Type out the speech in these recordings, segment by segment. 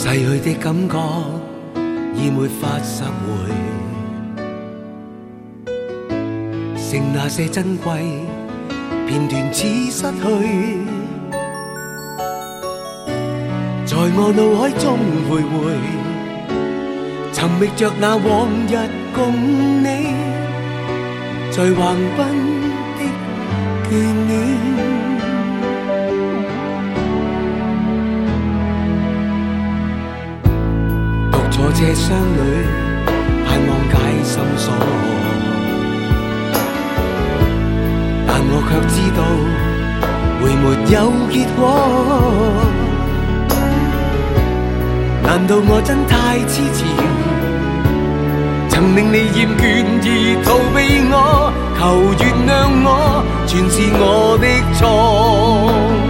逝去的感覺已沒法拾回，剩那些珍貴片段似失去，在我腦海中徘徊，尋覓着那往日共你在橫濱的眷戀。坐車廂裏，盼望解心鎖，但我卻知道會沒有結果。難道我真太痴纏，曾令你厭倦而逃避我？求原諒我，全是我的錯。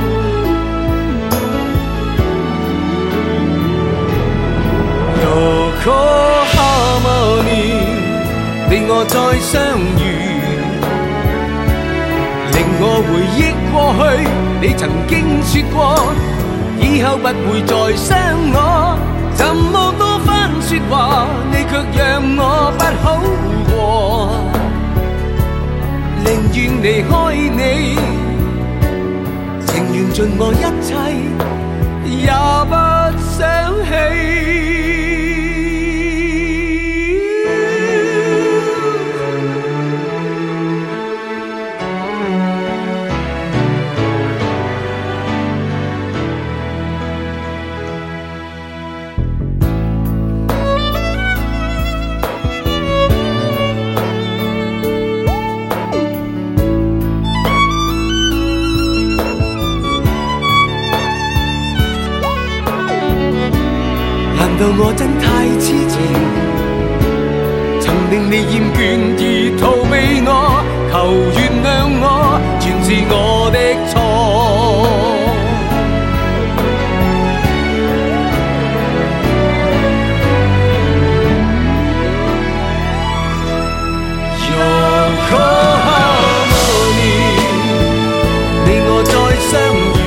你我再相遇，令我回憶過去。你曾經說過，以後不會再傷我。這麼多番說話，你卻讓我不好過。寧願離開你，情願盡我一切，也不想起。難道我真太痴纏，曾令你厭倦而逃避我？求原諒我，全是我的錯。你我再相遇，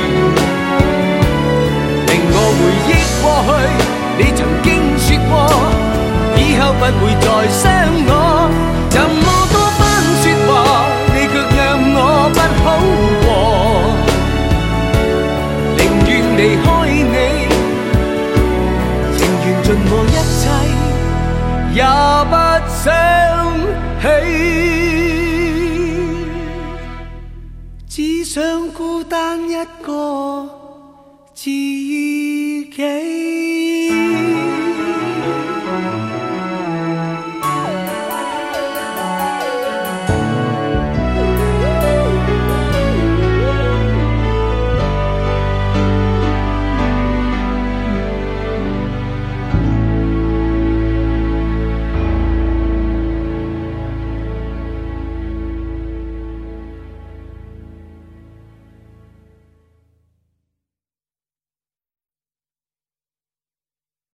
令我回憶過去。你曾經說過，以後不會再傷我。這麼多番說話，你卻讓我不好過。寧願離開你，情願盡我一切，也不想起，只想孤單一個自己。